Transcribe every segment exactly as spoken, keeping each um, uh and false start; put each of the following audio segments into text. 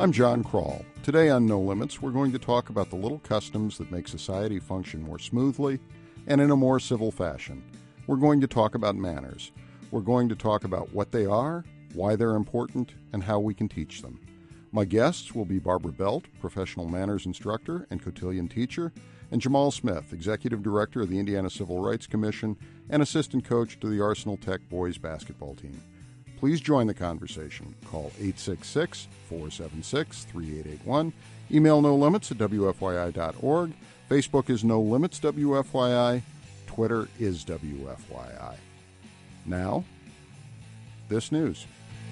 I'm John Kroll. Today on No Limits, we're going to talk about the little customs that make society function more smoothly and in a more civil fashion. We're going to talk about manners. We're going to talk about what they are, why they're important, and how we can teach them. My guests will be Barbara Belt, professional manners instructor and cotillion teacher, and Jamal Smith, executive director of the Indiana Civil Rights Commission and assistant coach to the Arsenal Tech boys basketball team. Please join the conversation. Call eight six six, four seven six, three eight eight one. Email no limits at w f y i dot org. Facebook is No Limits W F Y I. Twitter is W F Y I. Now, this news.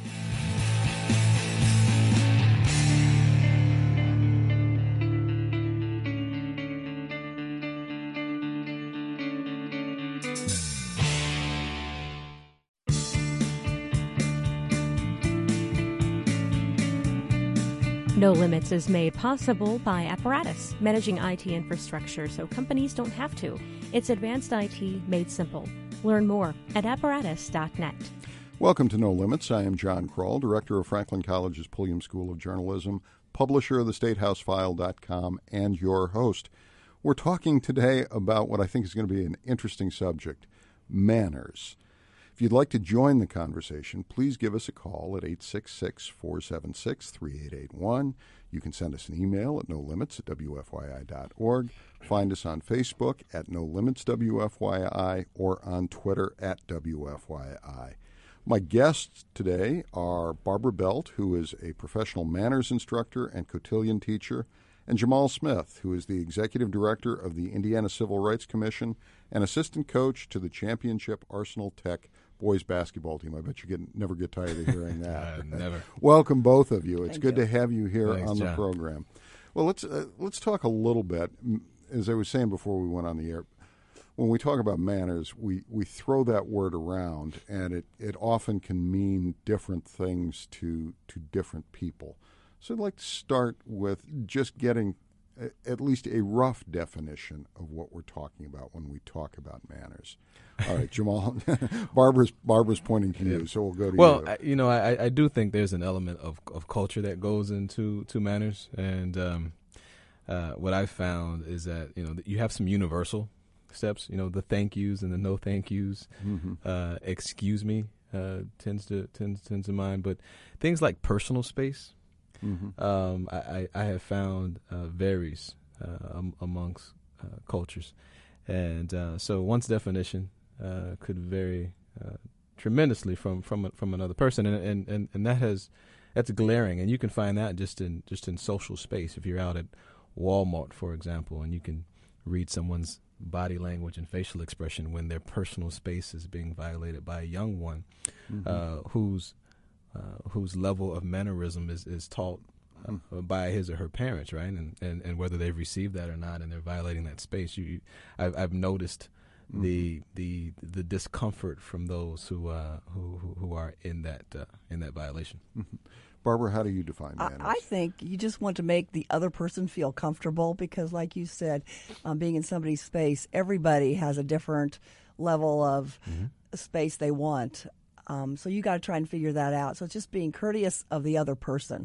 No Limits is made possible by Apparatus, managing I T infrastructure so companies don't have to. It's advanced I T made simple. Learn more at apparatus dot net. Welcome to No Limits. I am John Kroll, director of Franklin College's Pulliam School of Journalism, publisher of the state house file dot com, and your host. We're talking today about what I think is going to be an interesting subject, manners. If you'd like to join the conversation, please give us a call at eight six six, four seven six, three eight eight one. You can send us an email at no limits at w f y i dot org. Find us on Facebook at No Limits W F Y I or on Twitter at W F Y I. My guests today are Barbara Belt, who is a professional manners instructor and cotillion teacher, and Jamal Smith, who is the executive director of the Indiana Civil Rights Commission and assistant coach to the championship Arsenal Tech boys basketball team. I bet you get, never get tired of hearing that. uh, never. Welcome, both of you. It's Thank good you. to have you here Thanks, on the John. program. Well, let's uh, let's talk a little bit. As I was saying before we went on the air, when we talk about manners, we, we throw that word around, and it, it often can mean different things to to different people. So I'd like to start with just getting a, at least a rough definition of what we're talking about when we talk about manners. All right, Jamal. Barbara's Barbara's pointing to you, so we'll go to well, you. I, you know, I, I do think there's an element of, of culture that goes into to manners, and um, uh, what I've found is that you know you have some universal steps. You know, the thank yous and the no thank yous. Mm-hmm. Uh, excuse me uh, tends to tends tends to mind, but things like personal space, Mm-hmm. um, I, I, I have found uh, varies uh, um, amongst uh, cultures, and uh, so one's definition uh, could vary uh, tremendously from from a- from another person, and, and and and that has that's glaring, and you can find that just in just in social space. If you're out at Walmart, for example, and you can read someone's body language and facial expression when their personal space is being violated by a young one, Mm-hmm. uh, whose uh, whose level of mannerism is is taught uh, Mm. by his or her parents, right? And, and and whether they've received that or not, and they're violating that space. You, you I've, I've noticed Mm-hmm. the the the discomfort from those who uh, who, who who are in that uh, in that violation. Mm-hmm. Barbara, how do you define I, manners? I think you just want to make the other person feel comfortable because, like you said, um, being in somebody's space, everybody has a different level of Mm-hmm. space they want. Um, so you got to try and figure that out. So it's just being courteous of the other person.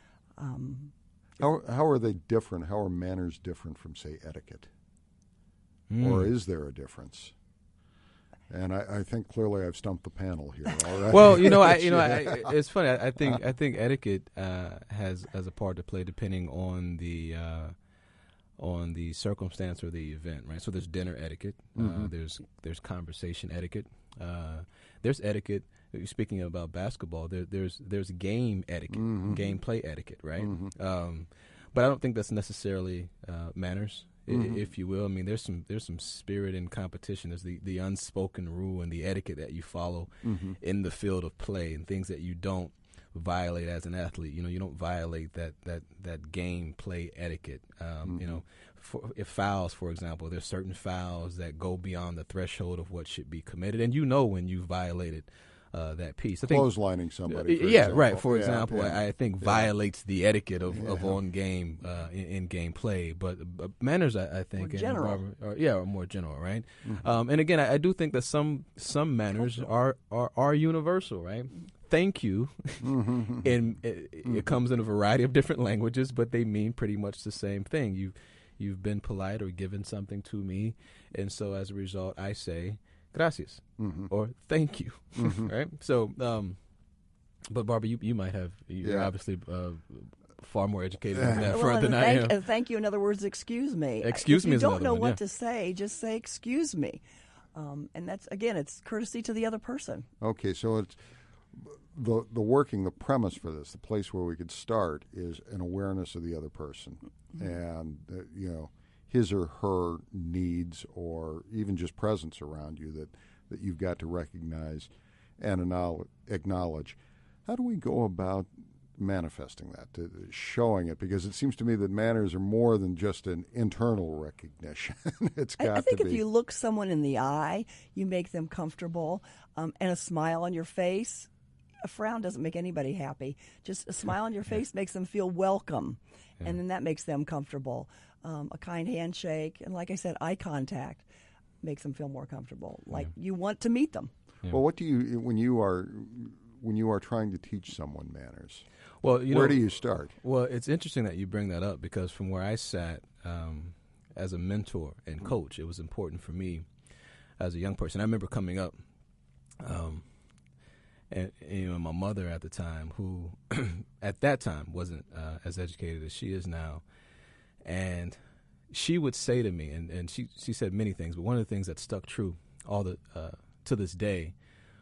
Um, How how are they different? How are manners different from, say, etiquette? Mm. Or is there a difference? And I, I think clearly I've stumped the panel here. All right. Well, you know, I, you know, I, it's funny. I, I think I think etiquette uh, has has a part to play depending on the uh, on the circumstance or the event, right? So there's dinner etiquette. Mhm. Uh, there's there's conversation etiquette. Uh, there's etiquette. Speaking about basketball, there, there's there's game etiquette, Mhm. game play etiquette, right? Mhm. Um, but I don't think that's necessarily uh, manners, i Mhm. if you will. I mean, there's some there's some spirit in competition. There's the, the unspoken rule and the etiquette that you follow Mhm. in the field of play, and things that you don't violate as an athlete. You know, you don't violate that that that game play etiquette. Um, You Mhm. know, for, if fouls, for example, there's certain fouls that go beyond the threshold of what should be committed, and you know when you violated uh, that piece. I think Clotheslining somebody. For yeah, example. right. For Yeah, example, yeah. I, I think Yeah. violates the etiquette of, of Yeah. on game uh, in, in game play. But, but manners, I, I think, More and general. Barbara- are, yeah, are more general, right? Mhm. Um, and again, I, I do think that some some manners are, are are universal, right? thank you, and it, it comes in a variety of different languages, but they mean pretty much the same thing. You, you've been polite or given something to me, and so as a result, I say gracias mm-hmm. or thank you, mm-hmm. right? So, um, but Barbara, you you might have you're yeah. obviously uh, far more educated on that well, front than thank, I am. And thank you, in other words, excuse me. Excuse if me you is don't another know one, what yeah. to say, just say excuse me. Um, and that's, again, it's courtesy to the other person. Okay, so it's the the working, the premise for this, the place where we could start is an awareness of the other person mm-hmm. and, uh, you know, his or her needs or even just presence around you that, that you've got to recognize and acknowledge. How do we go about manifesting that, to showing it? Because it seems to me that manners are more than just an internal recognition. It's got I, I think to if be. you look someone in the eye, you make them comfortable, um, and a smile on your face. A frown doesn't make anybody happy. Just a smile on your face makes them feel welcome, yeah. and then that makes them comfortable. Um, a kind handshake, and like I said, eye contact makes them feel more comfortable. Like yeah. you want to meet them. Yeah. Well, what do you when you are when you are trying to teach someone manners? Well, you where know, do you start? Well, it's interesting that you bring that up because from where I sat um, as a mentor and coach, it was important for me as a young person. I remember coming up, um, and, and you know, my mother at the time, who at that time wasn't uh, as educated as she is now, and she would say to me, and, and she she said many things, but one of the things that stuck true all the uh, to this day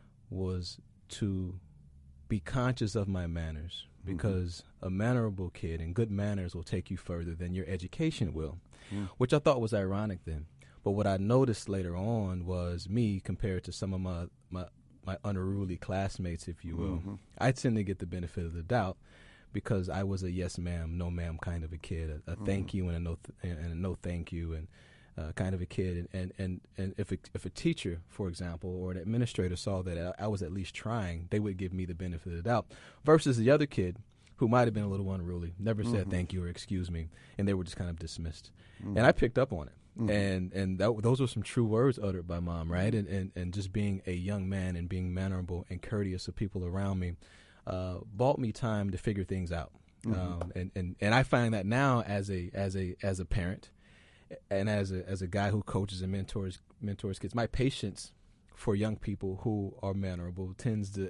was to be conscious of my manners. Because mm-hmm. a mannerable kid and good manners will take you further than your education will, mm. which I thought was ironic then. But what I noticed later on was me compared to some of my, my, my unruly classmates, if you will. Mm-hmm. I tend to get the benefit of the doubt because I was a yes ma'am, no ma'am kind of a kid, a, a mm-hmm. thank you and a no th- and a no thank you and uh, kind of a kid. And, and, and, and if, a, if a teacher, for example, or an administrator saw that I, I was at least trying, they would give me the benefit of the doubt. Versus the other kid who might have been a little unruly, never mm-hmm. said thank you or excuse me, and they were just kind of dismissed. Mm-hmm. And I picked up on it. Mm-hmm. And and that, those were some true words uttered by Mom, right? And, and and just being a young man and being mannerable and courteous of people around me uh, bought me time to figure things out. Mm-hmm. Um, and, and, and I find that now as a as a as a parent and as a as a guy who coaches and mentors mentors kids, my patience for young people who are mannerable tends to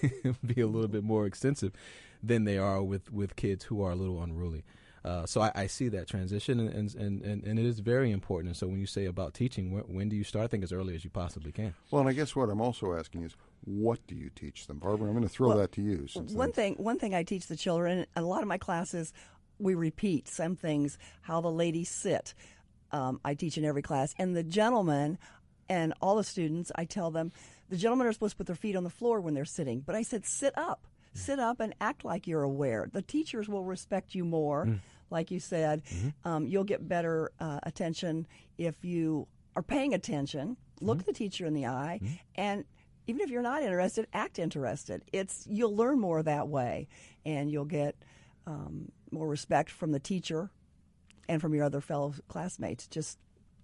be a little bit more extensive than they are with, with kids who are a little unruly. Uh, so I, I see that transition, and, and, and, and it is very important. And so when you say about teaching, when, when do you start? I think as early as you possibly can. Well, and I guess what I'm also asking is, what do you teach them? Barbara, I'm going to throw well, that to you. One thing, one thing I teach the children, and a lot of my classes, we repeat some things, how the ladies sit. Um, I teach in every class. And the gentlemen and all the students, I tell them, the gentlemen are supposed to put their feet on the floor when they're sitting. But I said, sit up. Sit up and act like you're aware. The teachers will respect you more, mm. like you said. Mm-hmm. Um, you'll get better uh, attention if you are paying attention. Look mm-hmm. the teacher in the eye, mm-hmm. and even if you're not interested, act interested. It's you'll learn more that way, and you'll get um, more respect from the teacher and from your other fellow classmates. Just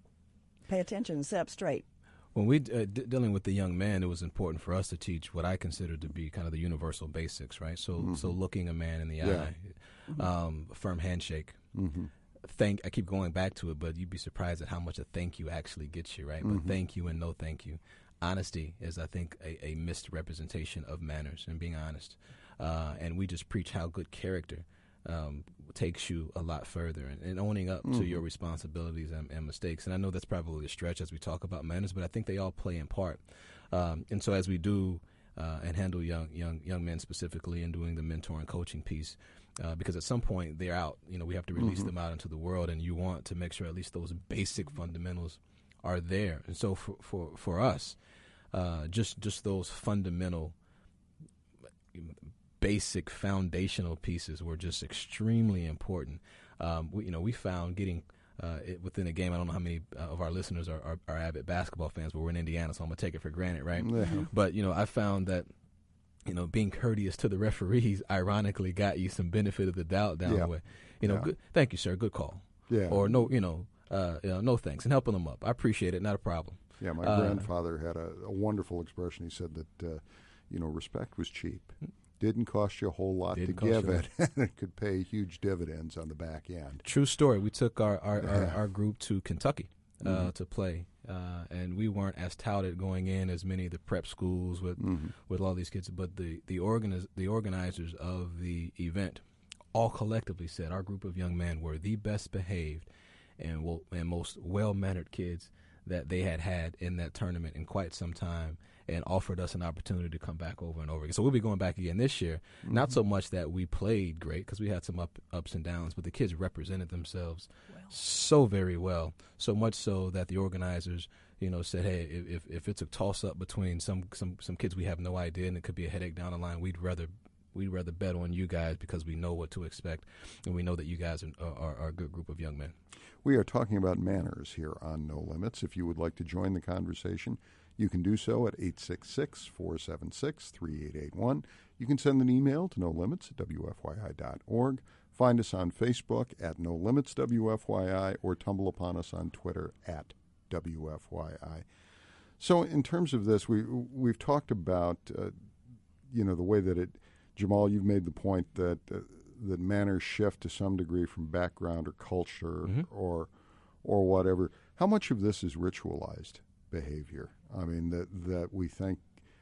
pay attention and sit up straight. When we uh, d- dealing with the young man, it was important for us to teach what I consider to be kind of the universal basics, right? So, mm-hmm. so looking a man in the yeah. eye, mm-hmm. um, a firm handshake. Mm-hmm. Thank. I keep going back to it, but you'd be surprised at how much a thank you actually gets you, right? Mm-hmm. But thank you and no thank you. Honesty is, I think, a, a misrepresentation of manners and being honest. Uh, and we just preach how good character um, takes you a lot further, and, and owning up mm-hmm. to your responsibilities and, and mistakes. And I know that's probably a stretch as we talk about manners, but I think they all play in part. Um, and so as we do uh, and handle young young young men specifically and doing the mentor and coaching piece, uh, because at some point they're out, you know, we have to release mm-hmm. them out into the world, and you want to make sure at least those basic fundamentals are there. And so for for, for us, uh, just just those fundamental basic foundational pieces were just extremely important. Um, we, you know, we found getting uh, it within a game. I don't know how many uh, of our listeners are, are, are avid basketball fans, but we're in Indiana, so I'm gonna take it for granted, right? Yeah. But you know, I found that you know being courteous to the referees, ironically, got you some benefit of the doubt down yeah. the way. You know, yeah. good, thank you, sir. Good call. Yeah. Or no, you know, uh, you know, no thanks, and helping them up. I appreciate it. Not a problem. Yeah, my uh, grandfather had a, a wonderful expression. He said that. Uh, you know, respect was cheap. Didn't cost you a whole lot Didn't to give it, and it could pay huge dividends on the back end. True story. We took our, our, Yeah. our, our group to Kentucky uh, Mm-hmm. to play, uh, and we weren't as touted going in as many of the prep schools with Mm-hmm. with all these kids. But the the, organiz- the organizers of the event all collectively said our group of young men were the best behaved and, well, and most well-mannered kids that they had had in that tournament in quite some time, and offered us an opportunity to come back over and over again. So we'll be going back again this year. Mm-hmm. Not so much that we played great, because we had some up, ups and downs, but the kids represented themselves Well. so very well, so much so that the organizers, you know, said, hey, if if it's a toss-up between some, some, some kids we have no idea and it could be a headache down the line, we'd rather we'd rather bet on you guys because we know what to expect, and we know that you guys are, are, are a good group of young men. We are talking about manners here on No Limits. If you would like to join the conversation, you can do so at eight six six, four seven six, three eight eight one. You can send an email to no limits at w f y i dot org. Find us on Facebook at No Limits W F Y I, or tumble upon us on Twitter at W F Y I. So in terms of this, we, we've talked about, uh, you know, the way that it, Jamal, you've made the point that uh, that manners shift to some degree from background or culture Mm-hmm. or or whatever. How much of this is ritualized behavior? I mean, that that we think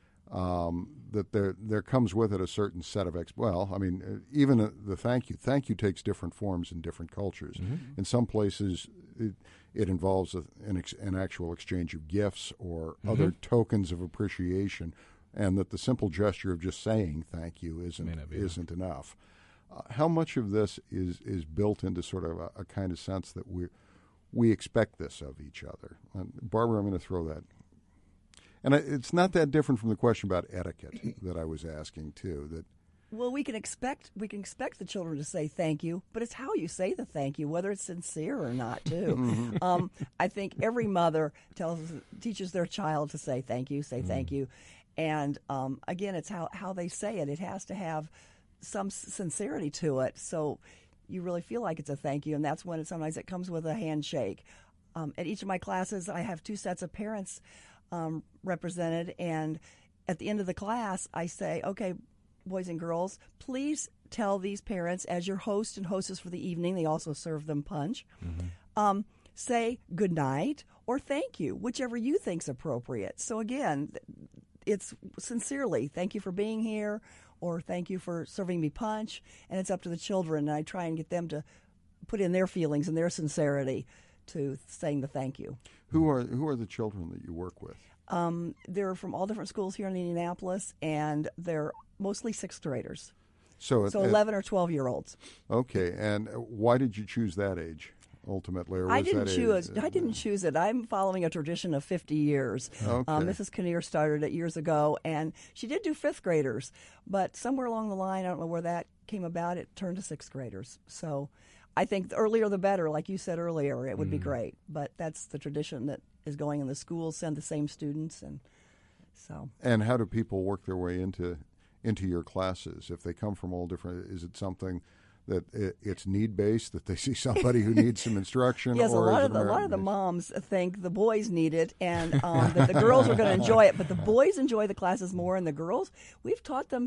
um, that there there comes with it a certain set of ex. Well, I mean, uh, even uh, the thank you. Thank you takes different forms in different cultures. Mm-hmm. In some places, it, it involves a, an, ex, an actual exchange of gifts or Mm-hmm. other tokens of appreciation, and that the simple gesture of just saying thank you isn't May not be enough. isn't enough. Uh, how much of this is, is built into sort of a, a kind of sense that we we expect this of each other? And Barbara, I'm going to throw that. And I, it's not that different from the question about etiquette that I was asking too. That Well, we can expect we can expect the children to say thank you, but it's how you say the thank you, whether it's sincere or not, too. um, I think every mother tells teaches their child to say thank you, say thank you, and um, again, it's how how they say it. It has to have some s- sincerity to it, so you really feel like it's a thank you, and that's when it, sometimes it comes with a handshake. Um, at each of my classes, I have two sets of parents um, represented, and at the end of the class, I say, okay, boys and girls, please tell these parents, as your host and hostess for the evening, they also serve them punch, Mm-hmm. um, say good night or thank you, whichever you think's appropriate. So again, it's sincerely, thank you for being here, or thank you for serving me punch, and it's up to the children, and I try and get them to put in their feelings and their sincerity to saying the thank you. who are who are the children that you work with? Um, they're from all different schools here in Indianapolis, and they're mostly sixth graders. So, So at- at- eleven or twelve year olds. Okay, and why did you choose that age ultimately? Or was I didn't that choose. A, I didn't choose it. I'm following a tradition of fifty years. Okay. Um, Missus Kinnear started it years ago, and she did do fifth graders, but somewhere along the line, I don't know where that came about. It turned to sixth graders. So, I think the earlier the better. Like you said earlier, it would be great. But that's the tradition that is going in the schools. Send the same students, and so. And how do people work their way into into your classes? If they come from all different, is it something that it, it's need based, that they see somebody who needs some instruction? Yes, a or lot is of it the, a lot of the American-based? moms think the boys need it, and um, that the girls are going to enjoy it. But the boys enjoy the classes more, and the girls, we've taught them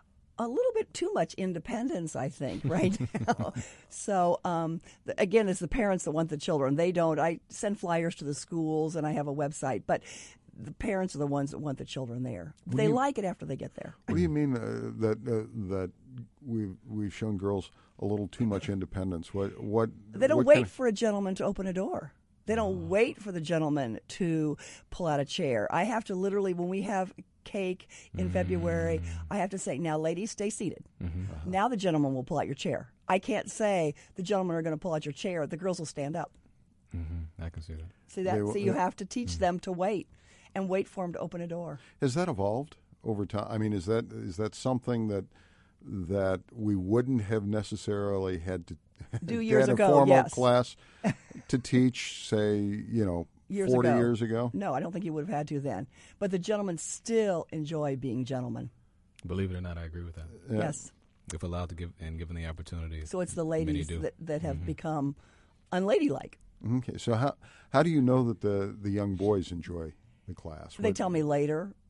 a little bit too much independence, I think, right now. So um, the, again, it's the parents that want the children. They don't. I send flyers to the schools, and I have a website, but the parents are the ones that want the children there. They you- like it after they get there. What do you mean uh, that uh, that we've we've shown girls a little too much independence? What what They don't what wait kind of- for a gentleman to open a door. They don't wait for the gentleman to pull out a chair. I have to literally, when we have cake in February, I have to say, now, ladies, stay seated. Mm-hmm. Now the gentleman will pull out your chair. I can't say the gentlemen are going to pull out your chair. The girls will stand up. Mm-hmm. I can see that. See that? They will- so you have to teach them to wait and wait for him to open a door. Has that evolved over time? I mean, is that is that something that that we wouldn't have necessarily had to Do get years a ago, formal yes. class to teach, say, you know, Years forty ago. years ago? No, I don't think you would have had to then. But the gentlemen still enjoy being gentlemen. Believe it or not, I agree with that. Yeah. Yes. If allowed to give and given the opportunity. So it's the many ladies do. that, that have Mm-hmm. become unladylike. Okay, so how how do you know that the the young boys enjoy the class? They What- tell me later.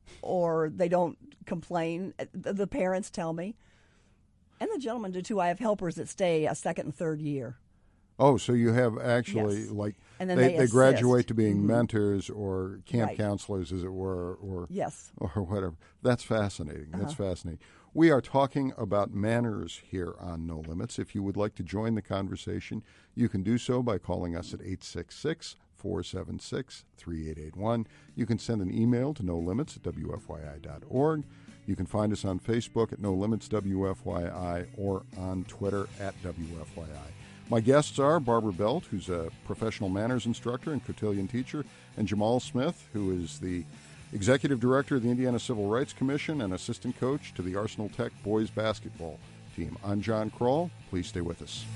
or they don't complain. The, the parents tell me. And the gentlemen do, too. I have helpers that stay a second and third year. Oh, so you have actually, yes. like, and then they, they, they graduate to being mm-hmm. mentors or camp right. counselors, as it were, or yes. or whatever. That's fascinating. Uh-huh. That's fascinating. We are talking about manners here on No Limits. If you would like to join the conversation, you can do so by calling us at eight six six, four seven six, three eight eight one. You can send an email to no limits at w f y i dot org. You can find us on Facebook at No Limits W F Y I or on Twitter at W F Y I. My guests are Barbara Belt, who's a professional manners instructor and cotillion teacher, and Jamal Smith, who is the executive director of the Indiana Civil Rights Commission and assistant coach to the Arsenal Tech boys basketball team. I'm John Kroll. Please stay with us.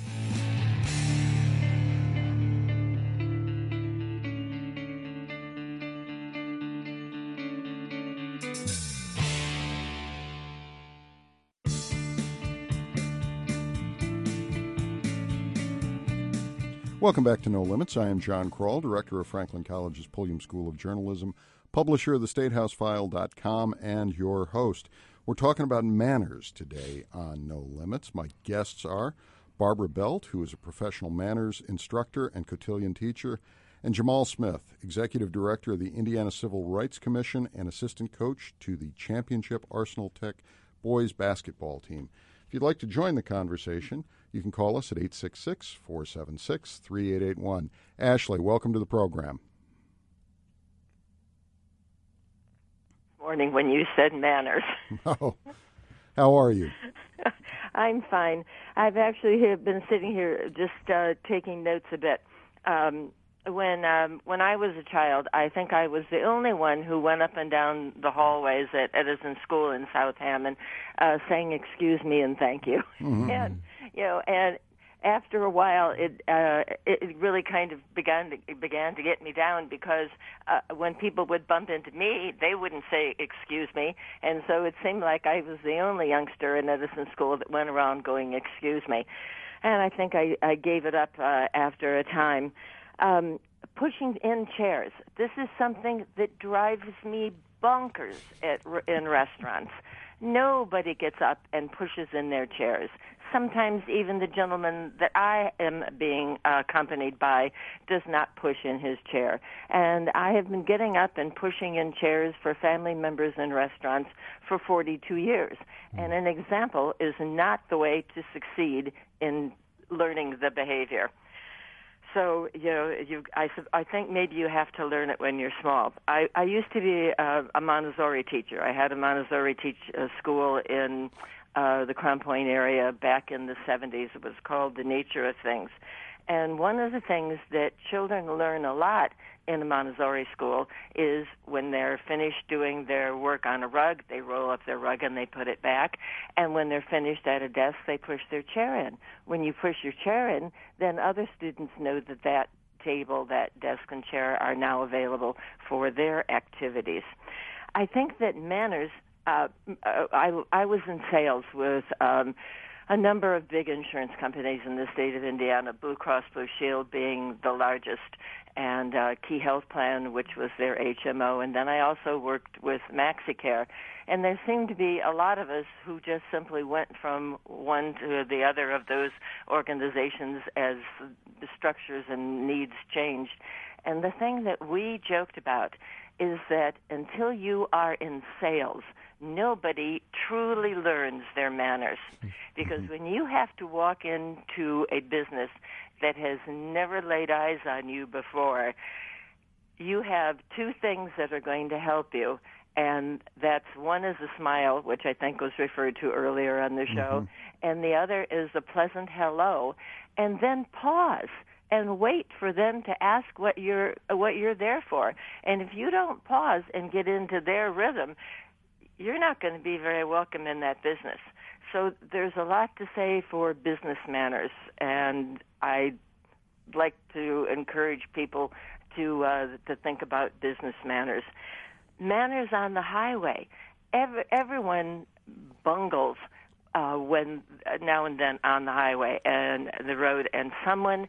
Welcome back to No Limits. I am John Kroll, director of Franklin College's Pulliam School of Journalism, publisher of the state house file dot com, and your host. We're talking about manners today on No Limits. My guests are Barbara Belt, who is a professional manners instructor and cotillion teacher, and Jamal Smith, executive director of the Indiana Civil Rights Commission and assistant coach to the Championship Arsenal Tech boys basketball team. If you'd like to join the conversation, you can call us at eight six six, four seven six, three eight eight one. Ashley, welcome to the program. Morning when you said manners. Oh, how are you? I'm fine. I've actually been sitting here just uh, taking notes a bit. Um, when um, when I was a child, I think I was the only one who went up and down the hallways at Edison School in South Hammond uh, saying "excuse me" and "thank you." Mm-hmm. And you know, and after a while, it uh, it really kind of began to began to get me down because uh, when people would bump into me, they wouldn't say "excuse me," and so it seemed like I was the only youngster in Edison School that went around going "excuse me," and I think I, I gave it up uh, after a time. Um, pushing in chairs. This is something that drives me bonkers at, in restaurants. Nobody gets up and pushes in their chairs. Sometimes even the gentleman that I am being uh, accompanied by does not push in his chair. And I have been getting up and pushing in chairs for family members in restaurants for forty-two years. And an example is not the way to succeed in learning the behavior. So, you know, you, I, I think maybe you have to learn it when you're small. I, I used to be a, a Montessori teacher. I had a Montessori teach uh, school in uh, the Crown Point area back in the seventies. It was called The Nature of Things. And one of the things that children learn a lot in a Montessori school is when they're finished doing their work on a rug, they roll up their rug and they put it back. And when they're finished at a desk, they push their chair in. When you push your chair in, then other students know that that table, that desk and chair are now available for their activities. I think that manners, uh, I, I was in sales with um, a number of big insurance companies in the state of Indiana, Blue Cross Blue Shield being the largest, and uh, Key Health Plan, which was their H M O. And then I also worked with MaxiCare. And there seemed to be a lot of us who just simply went from one to the other of those organizations as the structures and needs changed. And the thing that we joked about is that until you are in sales, nobody truly learns their manners. Because when you have to walk into a business that has never laid eyes on you before, you have two things that are going to help you. And that's one is a smile, which I think was referred to earlier on the show, mm-hmm. and the other is a pleasant hello, and then pause and wait for them to ask what you're what you're there for. And if you don't pause and get into their rhythm, you're not going to be very welcome in that business. So there's a lot to say for business manners, and I'd like to encourage people to uh, to think about business manners. Manners on the highway. Every, everyone bungles uh, when now and then on the highway and the road, and someone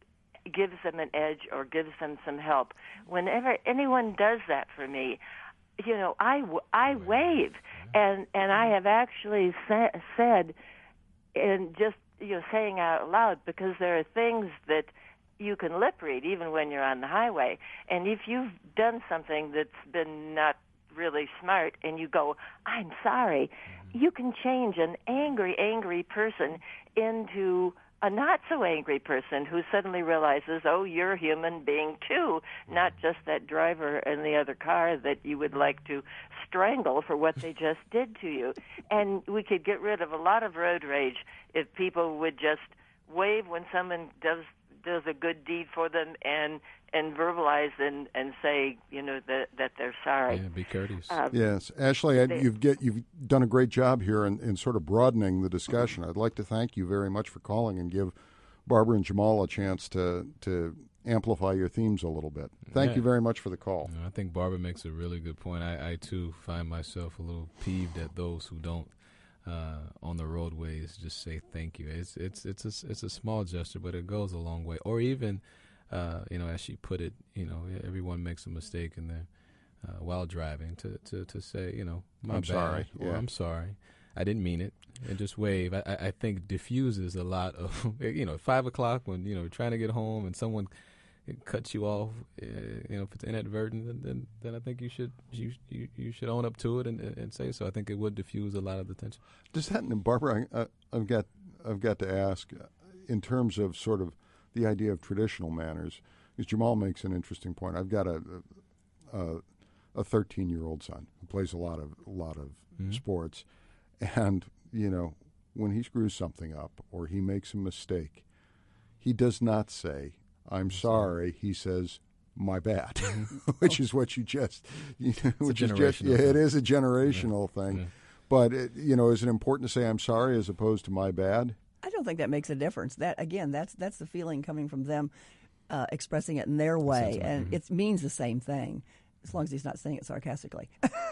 gives them an edge or gives them some help. Whenever anyone does that for me, you know, I, w- I wave, and and I have actually sa- said, and just you know, saying out loud, because there are things that you can lip read even when you're on the highway, and if you've done something that's been not really smart, and you go, "I'm sorry," you can change an angry, angry person into a not-so-angry person who suddenly realizes, oh, you're a human being too, not just that driver in the other car that you would like to strangle for what they just did to you. And we could get rid of a lot of road rage if people would just wave when someone does does a good deed for them and and verbalize and, and say, you know, that that they're sorry. Yeah, be courteous. Um, Yes, Ashley, I, you've get you've done a great job here in, in sort of broadening the discussion. I'd like to thank you very much for calling and give Barbara and Jamal a chance to to amplify your themes a little bit. Thank Yeah. you very much for the call. I think Barbara makes a really good point. I, I too find myself a little peeved at those who don't uh, on the roadways just say thank you. It's it's it's a, it's a small gesture, but it goes a long way. Or even, uh, you know, as she put it, you know, everyone makes a mistake in there uh, while driving. To, to, to say, you know, my I'm bad, sorry. or Yeah. I'm sorry, I didn't mean it, and just wave. I, I think diffuses a lot of, you know, five o'clock when you know trying to get home and someone it cuts you off, uh, you know, if it's inadvertent, then, then then I think you should you you, you should own up to it and, and say so. I think it would diffuse a lot of the tension. Does that, and Barbara, I, I've got I've got to ask, uh, in terms of sort of the idea of traditional manners, because Jamal makes an interesting point. I've got a a, a thirteen-year-old son who plays a lot of a lot of Mm-hmm. sports, and you know when he screws something up or he makes a mistake, he does not say, "I'm sorry." He says, "My bad," Mm-hmm. which is what you just, you know, a which is just, generational yeah, it thing. is a generational thing. Yeah. But it, you know, is it important to say "I'm sorry" as opposed to "my bad"? I don't think that makes a difference. That again, that's that's the feeling coming from them uh, expressing it in their way, and mm-hmm. it means the same thing as long as he's not saying it sarcastically.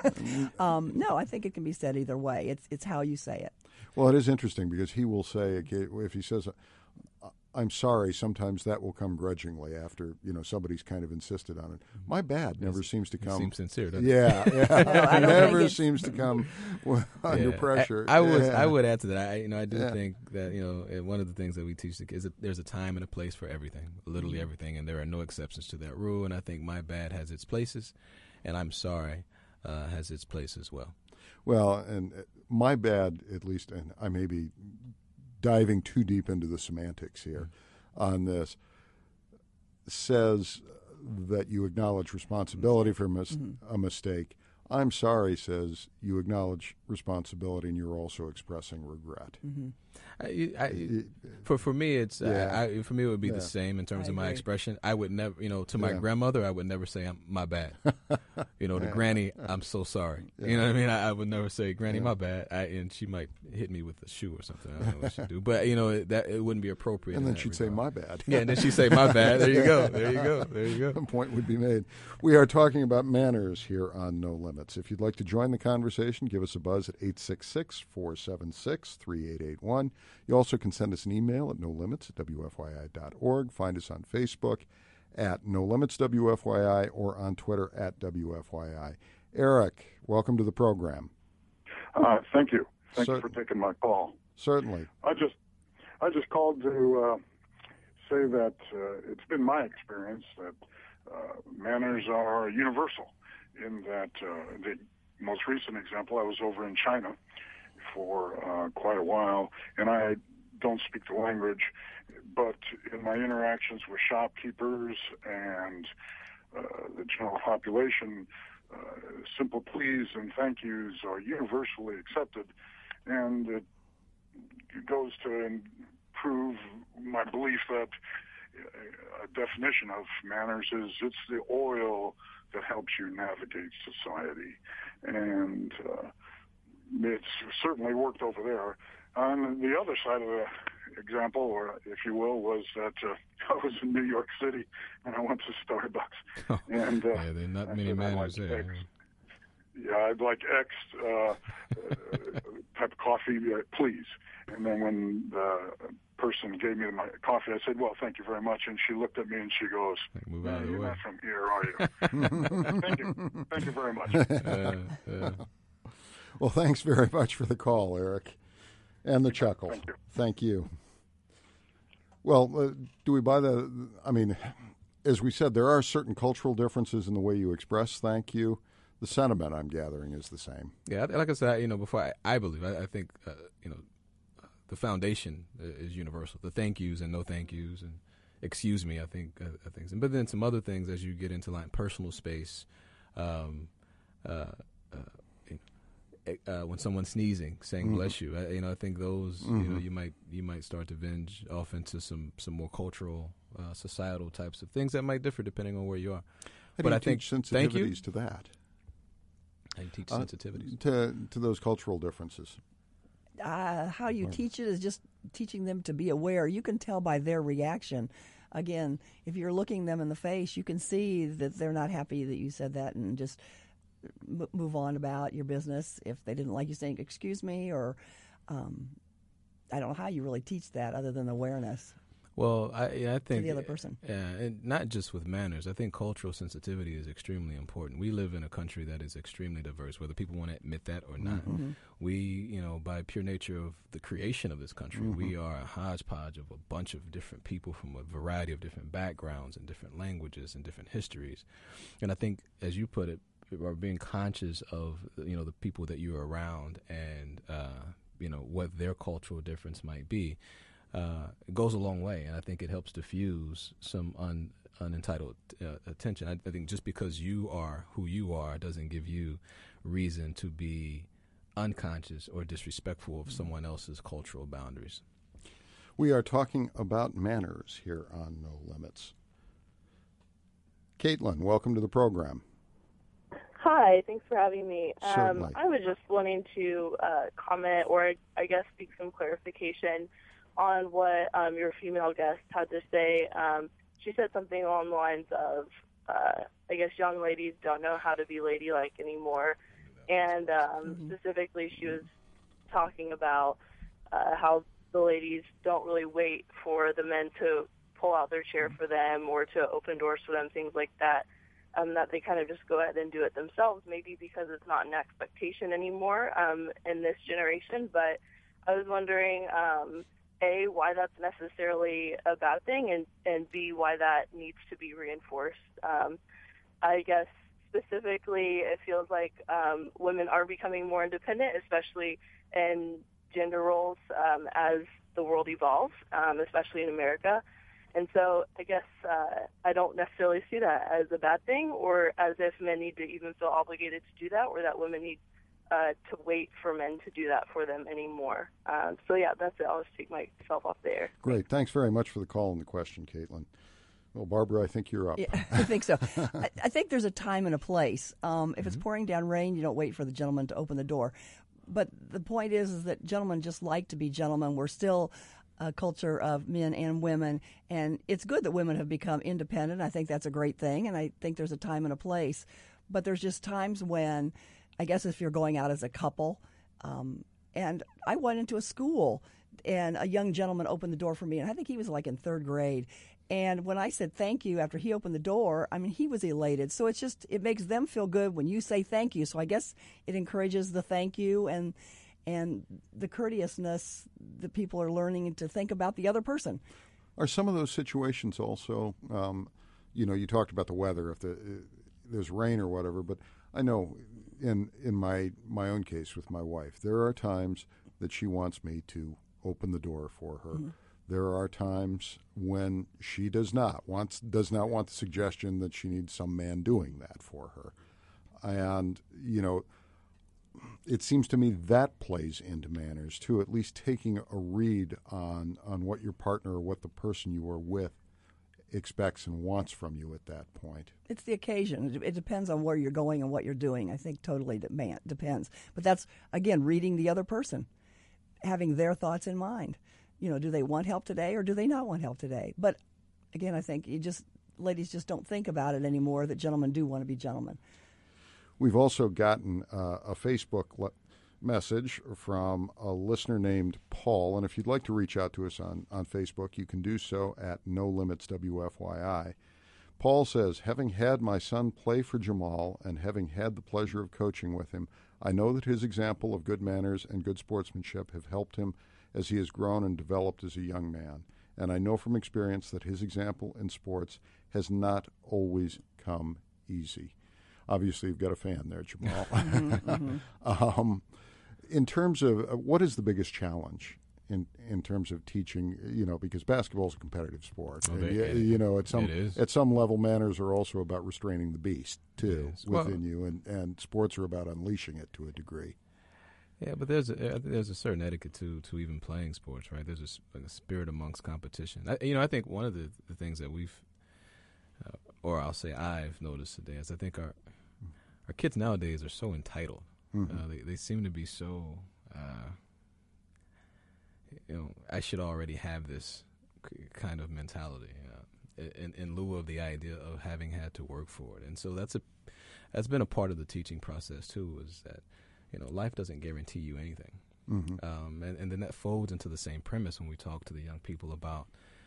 um, no, I think it can be said either way. It's it's how you say it. Well, it is interesting because he will say, okay, if he says, "I'm sorry," sometimes that will come grudgingly after, you know, somebody's kind of insisted on it. "My bad" never It's- seems to It come. seems sincere, doesn't it? Yeah, yeah. I it don't never think it- seems to come under Yeah. pressure. I, I would Yeah. I would add to that. I you know I do Yeah. think that you know uh, one of the things that we teach the kids is that there's a time and a place for everything, literally Mm-hmm. everything, and there are no exceptions to that rule. And I think "my bad" has its places, and "I'm sorry" uh, has its place as well. Well, and uh, "my bad," at least, and I may be diving too deep into the semantics here on this, says that you acknowledge responsibility for mis- a mistake. "I'm sorry" says you acknowledge responsibility and you're also expressing regret. I, I, for for me, it's Yeah. I, I, for me it would be Yeah. the same in terms I of my agree. expression. I would never, you know, to my Yeah. grandmother, I would never say I'm, "my bad." You know, to Granny, "I'm so sorry." You know what I mean? I, I would never say, "Granny, Yeah. my bad," I, and she might hit me with a shoe or something. I don't know what she'd do, but you know it, that it wouldn't be appropriate. And in then that she'd say, regard. "My bad." Yeah, and then she'd say, "My bad." There you go. There you go. There you go. A point would be made. We are talking about manners here on No Limits. If you'd like to join the conversation, give us a buzz at eight six six, four seven six, three eight eight one. You also can send us an email at no limits at w f y i dot org. Find us on Facebook at No Limits W F Y I or on Twitter at W F Y I. Eric, welcome to the program. Uh, thank you. Thank Cer- you for taking my call. Certainly. I just, I just called to uh, say that uh, it's been my experience that uh, manners are universal. In that, uh, the most recent example, I was over in China for uh, quite a while, and I don't speak the language, but in my interactions with shopkeepers and uh, the general population, uh, simple please and thank yous are universally accepted, and it goes to improve my belief that a definition of manners is it's the oil that helps you navigate society, and uh, it's certainly worked over there. On the other side of the example, or if you will, was that uh, I was in New York City and I went to Starbucks, and uh, Yeah, there are not I many said, "I'd manners like there. X. Yeah, I'd like X uh, uh, type of coffee, uh, please. And then when the person gave me my coffee. I said, well, thank you very much. And she looked at me and she goes, Move no, out of the you're way. not from here, are you? Thank you. Thank you very much. Uh, uh, Well, thanks very much for the call, Eric, and the chuckle. Thank you. Thank you. Well, uh, do we buy the, I mean, as we said, there are certain cultural differences in the way you express thank you. The sentiment, I'm gathering, is the same. Yeah, like I said, you know, before I, I believe, I, I think, uh, you know, the foundation is universal. The thank yous and no thank yous and excuse me, I think, uh, I think. But then some other things as you get into like personal space, um, uh, uh, uh, when someone's sneezing, saying Mm-hmm. bless you. I, you know, I think those, Mm-hmm. you know, you might you might start to venge off into some some more cultural, uh, societal types of things that might differ depending on where you are. How do but you I think teach thank you. sensitivities to that? I teach Uh, sensitivities. to to those cultural differences. Uh, how you Right. teach it is just teaching them to be aware. You can tell by their reaction. Again, if you're looking them in the face, you can see that they're not happy that you said that, and just m- move on about your business. If they didn't like you saying "excuse me," or um, I don't know how you really teach that other than awareness Well, I yeah, I to think the other person. Yeah, and not just with manners. I think cultural sensitivity is extremely important. We live in a country that is extremely diverse, whether people want to admit that or not. Mm-hmm. We, you know, by pure nature of the creation of this country, we are a hodgepodge of a bunch of different people from a variety of different backgrounds and different languages and different histories. And I think, as you put it, are being conscious of, you know, the people that you're around and, uh, you know, what their cultural difference might be. Uh, it goes a long way, and I think it helps diffuse some un, unentitled uh, attention. I, I think just because you are who you are doesn't give you reason to be unconscious or disrespectful of someone else's cultural boundaries. We are talking about manners here on No Limits. Caitlin, welcome to the program. Hi, thanks for having me. Um, Certainly. I was just wanting to uh, comment, or I guess seek some clarification on what um, your female guest had to say. Um, she said something along the lines of, uh, I guess young ladies don't know how to be ladylike anymore. And um, Mm-hmm. specifically, she was talking about uh, how the ladies don't really wait for the men to pull out their chair for them or to open doors for them, things like that. Um, that they kind of just go ahead and do it themselves, maybe because it's not an expectation anymore um, in this generation. But I was wondering, um, A, why that's necessarily a bad thing, and, and B, why that needs to be reinforced. Um, I guess specifically it feels like um, women are becoming more independent, especially in gender roles um, as the world evolves, um, especially in America. And so I guess uh, I don't necessarily see that as a bad thing or as if men need to even feel obligated to do that or that women need uh, to wait for men to do that for them anymore. Um, so, yeah, that's it. I'll just take myself off the air. Great. Thanks very much for the call and the question, Caitlin. Well, Barbara, I think you're up. Yeah, I think so. I, I think there's a time and a place. Um, if it's pouring down rain, you don't wait for the gentleman to open the door. But the point is, is that gentlemen just like to be gentlemen. We're still a culture of men and women, and it's good that women have become independent. I think that's a great thing, and I think there's a time and a place. But there's just times when, I guess if you're going out as a couple, um, and I went into a school, and a young gentleman opened the door for me, and I think he was like in third grade. And when I said thank you after he opened the door, I mean, he was elated. So it's just, it makes them feel good when you say thank you. So I guess it encourages the thank you and and the courteousness that people are learning to think about the other person. Are some of those situations also, um, you know, you talked about the weather, if the, uh, there's rain or whatever, but I know in in my, my own case with my wife, there are times that she wants me to open the door for her. Mm-hmm. There are times when she does not wants does not want the suggestion that she needs some man doing that for her. And, you know, it seems to me that plays into manners, too, at least taking a read on, on what your partner or what the person you are with expects and wants from you at that point. It's the occasion. It, it depends on where you're going and what you're doing. I think totally demand, depends. But that's, again, reading the other person, having their thoughts in mind. You know, do they want help today or do they not want help today? But, again, I think you just ladies just don't think about it anymore, that gentlemen do want to be gentlemen. We've also gotten uh, a Facebook le- message from a listener named Paul, and if you'd like to reach out to us on, on Facebook, you can do so at No Limits W F Y I. Paul says, having had my son play for Jamal and having had the pleasure of coaching with him, I know that his example of good manners and good sportsmanship have helped him as he has grown and developed as a young man. And I know from experience that his example in sports has not always come easy. Obviously, you've got a fan there, Jamal. mm-hmm, mm-hmm. um, in terms of uh, what is the biggest challenge in in terms of teaching? You know, because basketball is a competitive sport. Oh, and, they, you, it, you know, at some it is. at some level, manners are also about restraining the beast too Well, within you, and, and sports are about unleashing it to a degree. Yeah, but there's a, there's a certain etiquette to to even playing sports, right? There's a, like a spirit amongst competition. I, you know, I think one of the, the things that we've, uh, or I'll say I've noticed today, is I think our our kids nowadays are so entitled. Mm-hmm. Uh, they they seem to be so, uh, you know, I should already have this kind of mentality, uh, in in lieu of the idea of having had to work for it. And so that's a that's been a part of the teaching process too. Is that, you know, life doesn't guarantee you anything. Mm-hmm. Um, and, and then that folds into the same premise when we talk to the young people about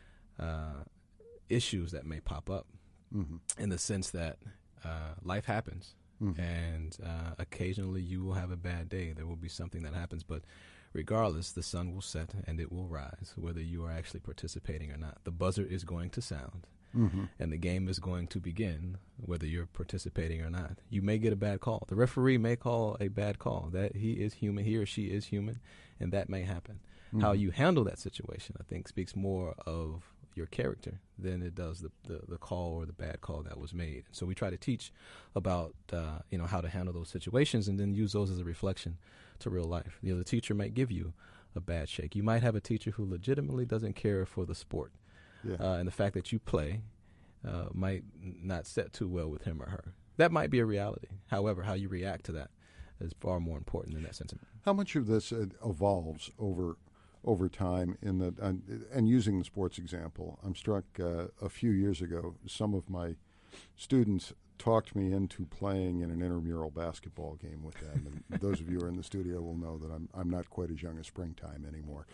uh, issues that may pop up, mm-hmm. in the sense that uh, life happens, mm-hmm. and uh, occasionally you will have a bad day. There will be something that happens, but regardless, the sun will set and it will rise, whether you are actually participating or not. The buzzer is going to sound. Mm-hmm. And the game is going to begin, whether you're participating or not. You may get a bad call. The referee may call a bad call. That he is human, he or she is human, and that may happen. Mm-hmm. How you handle that situation, I think, speaks more of your character than it does the, the, the call or the bad call that was made. So we try to teach about uh, you know, how to handle those situations, and then use those as a reflection to real life. You know, the teacher might give you a bad shake. You might have a teacher who legitimately doesn't care for the sport. Yeah. Uh, and the fact that you play uh, might not set too well with him or her. That might be a reality. However, how you react to that is far more important in that sentiment. How much of this uh, evolves over over time? In the uh, and using the sports example, I'm struck uh, a few years ago. Some of my students talked me into playing in an intramural basketball game with them. And those of you who are in the studio will know that I'm I'm not quite as young as springtime anymore.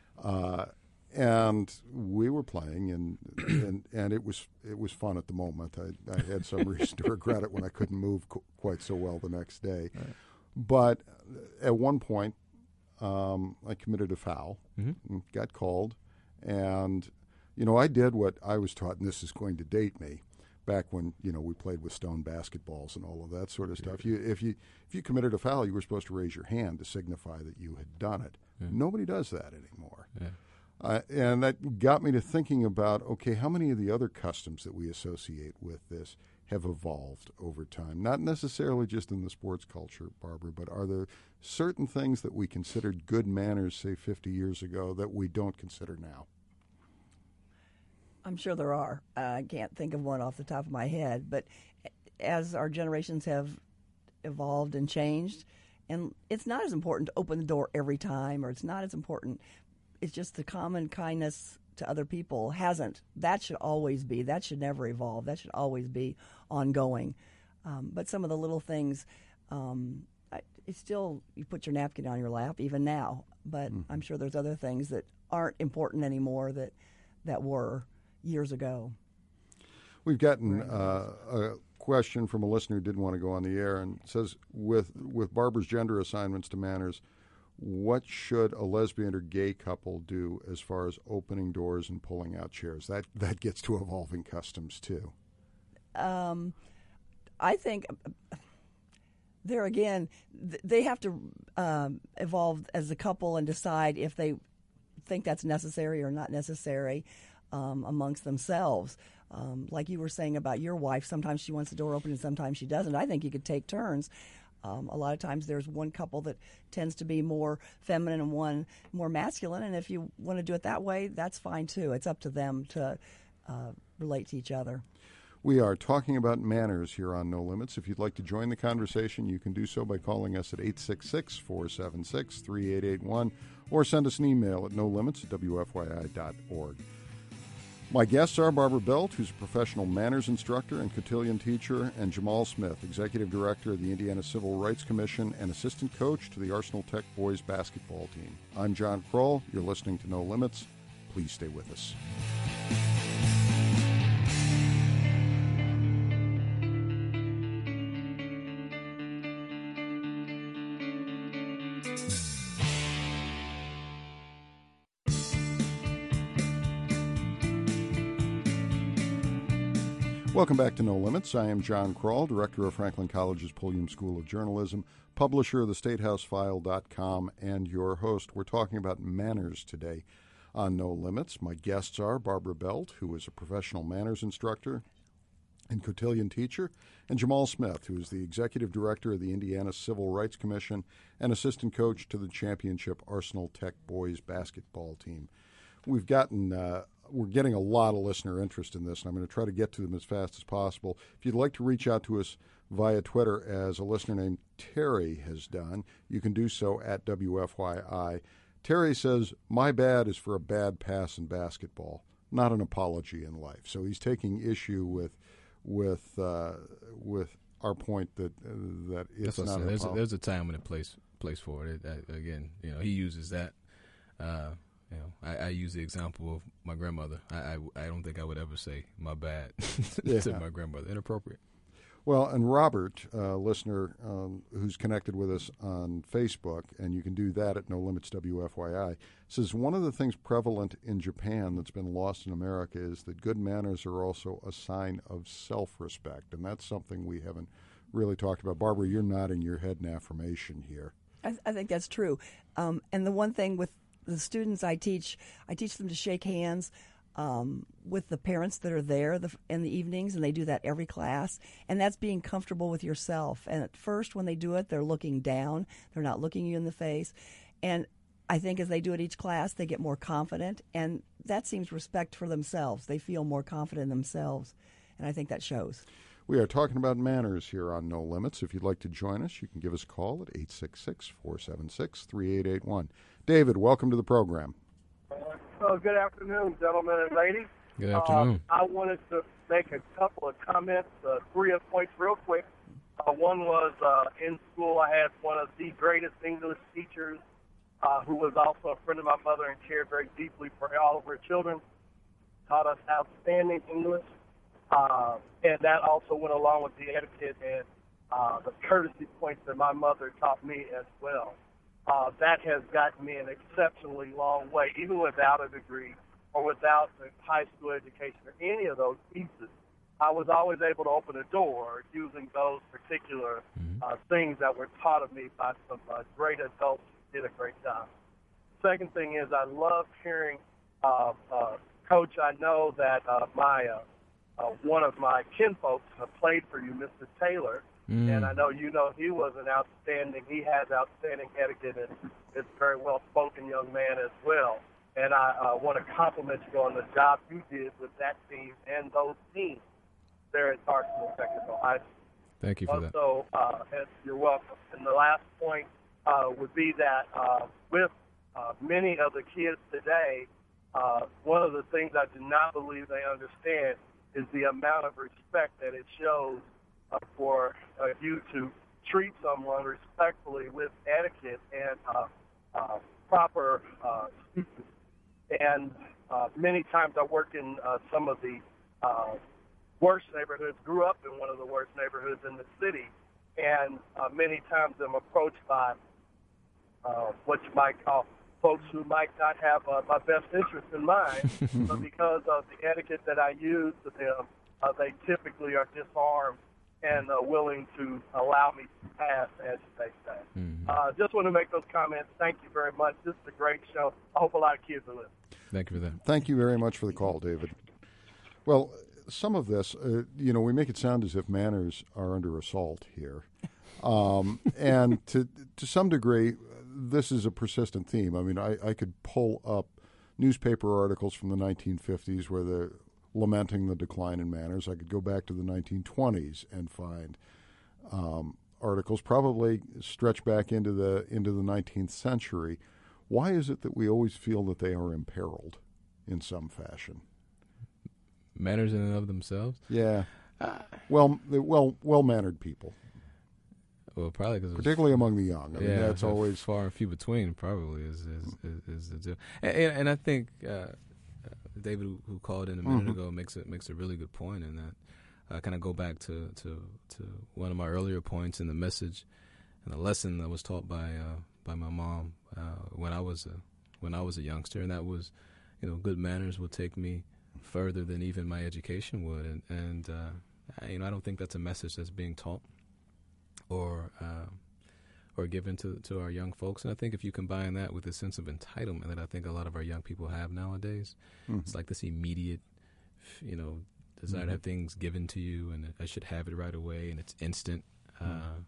Uh, And we were playing, and, and and it was it was fun at the moment. I, I had some reason to regret it when I couldn't move qu- quite so well the next day. Right. But at one point, um, I committed a foul, mm-hmm. and got called, and you know I did what I was taught, and this is going to date me. Back when you know we played with stone basketballs and all of that sort of stuff. You, if you if you committed a foul, you were supposed to raise your hand to signify that you had done it. Yeah. Nobody does that anymore. Yeah. Uh, and that got me to thinking about, okay, how many of the other customs that we associate with this have evolved over time? Not necessarily just in the sports culture, Barbara, but are there certain things that we considered good manners, say, fifty years ago that we don't consider now? I'm sure there are. Uh, I can't think of one off the top of my head. But as our generations have evolved and changed, and it's not as important to open the door every time, or it's not as important. It's just the common kindness to other people hasn't. That should always be. That should never evolve. That should always be ongoing. Um, but some of the little things, um, I, it's still, you put your napkin on your lap even now. But mm-hmm. I'm sure there's other things that aren't important anymore that that were years ago. We've gotten uh, a question from a listener who didn't want to go on the air, and says, with with Barbara's gender assignments to manners, what should a lesbian or gay couple do as far as opening doors and pulling out chairs? That that gets to evolving customs too. Um, I think there again, th- they have to um, evolve as a couple and decide if they think that's necessary or not necessary um, amongst themselves. Um, like you were saying about your wife, sometimes she wants the door open and sometimes she doesn't. I think you could take turns. Um, a lot of times there's one couple that tends to be more feminine and one more masculine, and if you want to do it that way, that's fine too. It's up to them to uh, relate to each other. We are talking about manners here on No Limits. If you'd like to join the conversation, you can do so by calling us at eight six six, four seven six, three eight eight one or send us an email at no limits at w f y i dot org. My guests are Barbara Belt, who's a professional manners instructor and cotillion teacher, and Jamal Smith, executive director of the Indiana Civil Rights Commission and assistant coach to the Arsenal Tech boys basketball team. I'm John Kroll. You're listening to No Limits. Please stay with us. Welcome back to No Limits. I am John Kroll, director of Franklin College's Pulliam School of Journalism, publisher of the State House File dot com, and your host. We're talking about manners today on No Limits. My guests are Barbara Belt, who is a professional manners instructor and cotillion teacher, and Jamal Smith, who is the executive director of the Indiana Civil Rights Commission and assistant coach to the championship Arsenal Tech boys basketball team. We've gotten... Uh, We're getting a lot of listener interest in this, and I'm going to try to get to them as fast as possible. If you'd like to reach out to us via Twitter, as a listener named Terry has done, you can do so at W F Y I. Terry says, my bad is for a bad pass in basketball, not an apology in life. So he's taking issue with with uh, with our point that uh, that it's That's not an there's, apology. a, there's a time and a place place for it. it I, again, you know, he uses that. Uh, You know, I, I use the example of my grandmother. I, I, I don't think I would ever say my bad Yeah. to my grandmother. Inappropriate. Well, and Robert, uh, listener um, who's connected with us on Facebook, and you can do that at No Limits W F Y I, says one of the things prevalent in Japan that's been lost in America is that good manners are also a sign of self-respect, and that's something we haven't really talked about. Barbara, you're nodding your head in affirmation here. I, I think that's true. Um, and the one thing with the students I teach, I teach them to shake hands um, with the parents that are there the, in the evenings, and they do that every class. And that's being comfortable with yourself. And at first, when they do it, they're looking down. They're not looking you in the face. And I think as they do it each class, they get more confident. And that seems respect for themselves. They feel more confident in themselves. And I think that shows. We are talking about manners here on No Limits. If you'd like to join us, you can give us a call at eight six six, four seven six, three eight eight one. David, welcome to the program. Uh, good afternoon, gentlemen and ladies. Good afternoon. Uh, I wanted to make a couple of comments, uh, three of points real quick. Uh, one was uh, in school I had one of the greatest English teachers uh, who was also a friend of my mother and cared very deeply for all of her children, taught us outstanding English. Uh, and that also went along with the etiquette and uh, the courtesy points that my mother taught me as well. Uh, that has gotten me an exceptionally long way, even without a degree or without a high school education or any of those pieces. I was always able to open a door using those particular uh, things that were taught of me by some uh, great adults who did a great job. Second thing is I love hearing, uh, uh, Coach, I know that uh, my uh, uh, one of my kinfolks uh, played for you, Mister Taylor, Mm. and I know you know he was an outstanding, he has outstanding etiquette and is a very well-spoken young man as well. And I uh, want to compliment you on the job you did with that team and those teams there at Arsenal Technical High School. Thank you for that. Also, uh, and you're welcome. And the last point uh, would be that uh, with uh, many of the kids today, uh, one of the things I do not believe they understand is the amount of respect that it shows Uh, for uh, you to treat someone respectfully with etiquette and uh, uh, proper uh, speaking. And uh, many times I work in uh, some of the uh, worst neighborhoods, grew up in one of the worst neighborhoods in the city, and uh, many times I'm approached by uh, what you might call folks who might not have uh, my best interest in mind, but because of the etiquette that I use with them, uh, they typically are disarmed and uh, willing to allow me to pass, as they say. Mm-hmm. Uh, just want to make those comments. Thank you very much. This is a great show. I hope a lot of kids are listening. Thank you for that. Thank you very much for the call, David. Well, some of this, uh, you know, we make it sound as if manners are under assault here. Um, and to to some degree, this is a persistent theme. I mean, I, I could pull up newspaper articles from the nineteen fifties where they're lamenting the decline in manners. I could go back to the nineteen twenties and find um, articles, probably stretch back into the into the nineteenth century. Why is it that we always feel that they are imperiled in some fashion? manners in and of themselves. Yeah. Uh, well, well, well-mannered people. Well, probably because particularly among the young. I yeah, mean, that's always far and few between. Probably is is is, is the deal. And, and, and I think uh, uh, David, who, who called in a minute mm-hmm. ago, makes it makes a really good point in that. I uh, kind of go back to, to to one of my earlier points in the message and the lesson that was taught by uh, by my mom uh, when I was a when I was a youngster, and that was, you know, good manners will take me further than even my education would, and and uh, I, you know, I don't think that's a message that's being taught or uh, or given to to our young folks. And I think if you combine that with a sense of entitlement that I think a lot of our young people have nowadays, mm-hmm. it's like this immediate, you know, desire mm-hmm. to have things given to you, and I should have it right away, and it's instant. Mm-hmm.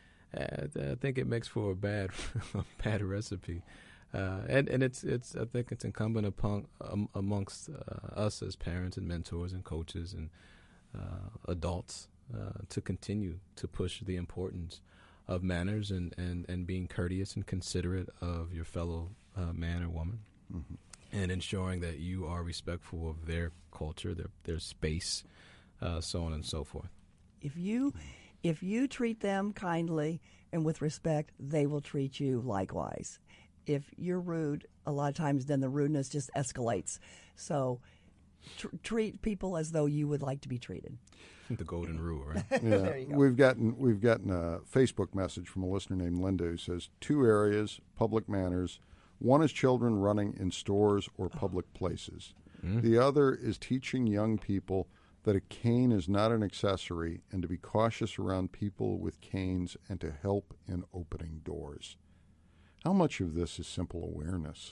Uh, I, I think it makes for a bad a bad recipe. Uh, and and it's it's I think it's incumbent upon um, amongst uh, us as parents and mentors and coaches and uh, adults uh, to continue to push the importance of manners and, and, and being courteous and considerate of your fellow uh, man or woman, mm-hmm. and ensuring that you are respectful of their culture, their their space, uh, so on and so forth. If you if you treat them kindly and with respect, they will treat you likewise. If you're rude, a lot of times then the rudeness just escalates. So tr- treat people as though you would like to be treated. The golden rule, right? Yeah. There you go. We've gotten we've gotten a Facebook message from a listener named Linda who says two areas, public manners. One is children running in stores or public oh. places. Mm. The other is teaching young people that a cane is not an accessory and to be cautious around people with canes and to help in opening doors. How much of this is simple awareness?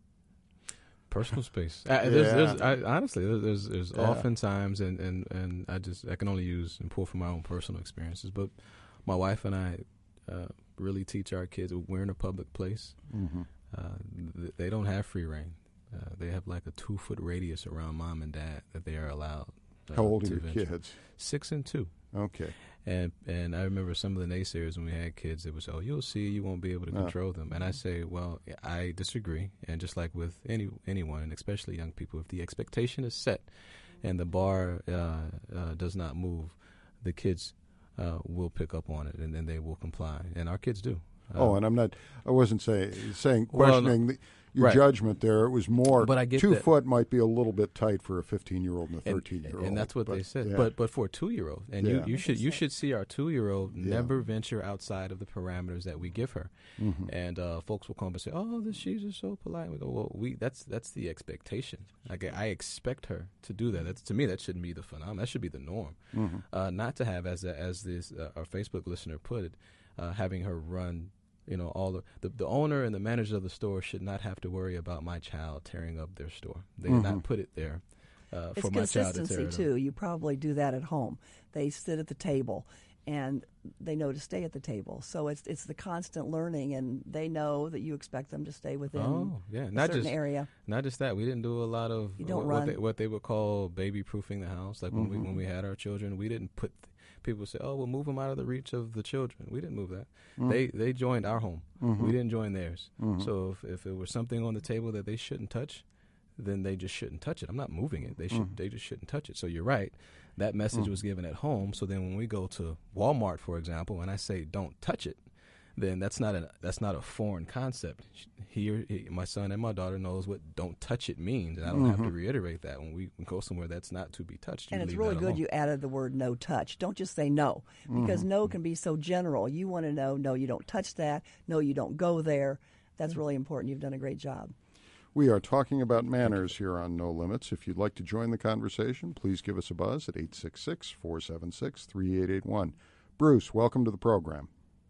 Personal space. Uh, there's, yeah. there's, I, honestly, there's there's, there's yeah. oftentimes, and, and, and I just I can only use and pull from my own personal experiences, but my wife and I uh, really teach our kids we're in a public place. Mm-hmm. Uh, th- they don't have free reign. Uh, they have like a two foot radius around mom and dad that they are allowed. Uh, How old are your venture. kids? Six and two. Okay. And and I remember some of the naysayers when we had kids, it was, oh, you'll see, you won't be able to control uh. them. And I say, well, I disagree. And just like with any anyone, and especially young people, if the expectation is set and the bar uh, uh, does not move, the kids uh, will pick up on it, and then they will comply. And our kids do. Uh, oh, and I'm not, I wasn't say, saying, questioning well, the, your right. judgment there. It was more, but I get two that. foot might be a little bit tight for a fifteen-year-old and a thirteen-year-old. And, and that's what but, they said. Yeah. But but for a two-year-old, and yeah. you, you should you should see our two-year-old yeah. never venture outside of the parameters that we give her. Mm-hmm. And uh, folks will come and say, "Oh, this she's just so polite." And we go, "Well, we that's that's the expectation. Like I expect her to do that. That's to me that shouldn't be the phenomenon. That should be the norm. Mm-hmm. Uh, not to have as a, as this uh, our Facebook listener put it, uh, having her run." You know, all the, the the owner and the manager of the store should not have to worry about my child tearing up their store. They mm-hmm. did not put it there uh, for my child to tear it up. It's consistency, too. You probably do that at home. They sit at the table, and they know to stay at the table. So it's it's the constant learning, and they know that you expect them to stay within oh, yeah. not a certain just, area. Not just that. We didn't do a lot of you don't what, run. They, what they would call baby-proofing the house. Like when, mm-hmm. we, when we had our children, we didn't put... Th- people say, oh, we'll move them out of the reach of the children. We didn't move that. Mm-hmm. They they joined our home. Mm-hmm. We didn't join theirs. Mm-hmm. So if, if it was something on the table that they shouldn't touch, then they just shouldn't touch it. I'm not moving it. They should. Mm-hmm. They just shouldn't touch it. So you're right. That message mm-hmm. was given at home. So then when we go to Walmart, for example, and I say don't touch it, then that's not a that's not a foreign concept. He, or he my son and my daughter knows what "don't touch it" means, and I don't mm-hmm. have to reiterate that when we go somewhere that's not to be touched. And it's really good alone. You added the word "no touch." Don't just say no, because mm-hmm. no can be so general. You want to know, no, you don't touch that. No, you don't go there. That's really important. You've done a great job. We are talking about manners here on No Limits. If you'd like to join the conversation, please give us a buzz at eight six six, four seven six, three eight eight one. Bruce, welcome to the program.